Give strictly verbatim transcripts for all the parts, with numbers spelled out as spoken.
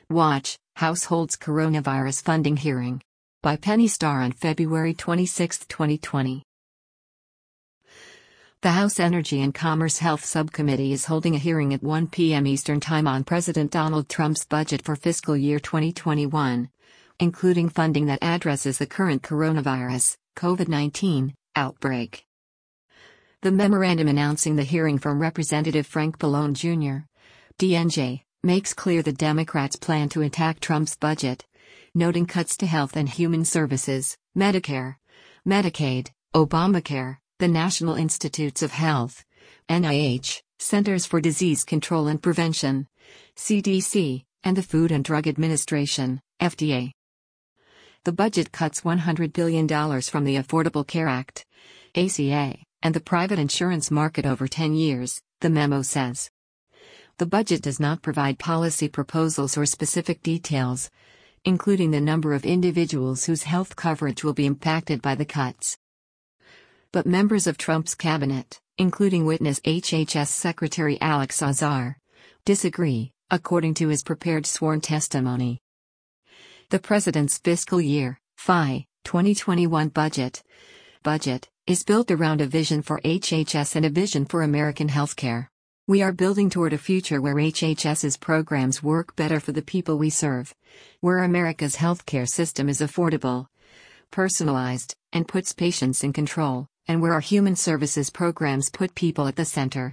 Watch, Households Coronavirus Funding Hearing. By Penny Starr on February twenty-sixth, twenty twenty. The House Energy and Commerce Health Subcommittee is holding a hearing at one p m Eastern Time on President Donald Trump's budget for fiscal year twenty twenty-one, including funding that addresses the current coronavirus, COVID nineteen, outbreak. The memorandum announcing the hearing from Representative Frank Pallone Junior, D N J, makes clear the Democrats plan to attack Trump's budget, noting cuts to health and human services, Medicare, Medicaid, Obamacare, the National Institutes of Health, N I H, Centers for Disease Control and Prevention, C D C, and the Food and Drug Administration, F D A. The budget cuts one hundred billion dollars from the Affordable Care Act, A C A, and the private insurance market over ten years, the memo says. The budget does not provide policy proposals or specific details, including the number of individuals whose health coverage will be impacted by the cuts. But members of Trump's cabinet, including witness H H S Secretary Alex Azar, disagree, according to his prepared sworn testimony. The president's fiscal year, F Y, twenty twenty-one budget, budget, is built around a vision for H H S and a vision for American healthcare. We are building toward a future where HHS's programs work better for the people we serve, where America's healthcare system is affordable, personalized, and puts patients in control, and where our human services programs put people at the center.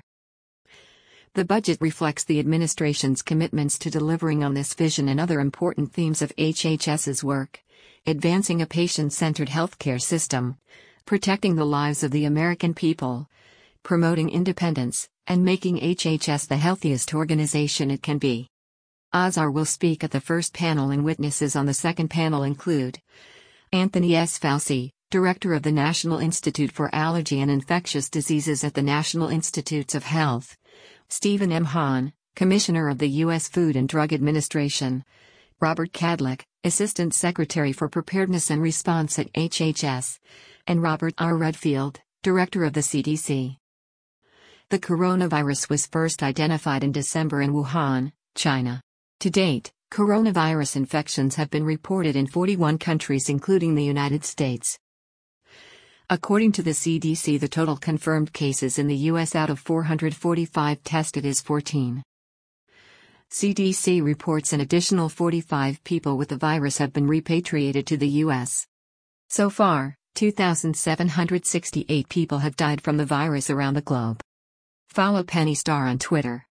The budget reflects the administration's commitments to delivering on this vision and other important themes of HHS's work: advancing a patient-centered healthcare system, protecting the lives of the American people, promoting independence, and making H H S the healthiest organization it can be. Azar will speak at the first panel, and witnesses on the second panel include Anthony S. Fauci, Director of the National Institute for Allergy and Infectious Diseases at the National Institutes of Health, Stephen M. Hahn, Commissioner of the U S Food and Drug Administration, Robert Kadlec, Assistant Secretary for Preparedness and Response at H H S, and Robert R. Redfield, Director of the C D C. The coronavirus was first identified in December in Wuhan, China. To date, coronavirus infections have been reported in forty-one countries, including the United States. According to the C D C, the total confirmed cases in the U S out of four hundred forty-five tested is fourteen. C D C reports an additional forty-five people with the virus have been repatriated to the U S. So far, two thousand seven hundred sixty-eight people have died from the virus around the globe. Follow Penny Starr on Twitter.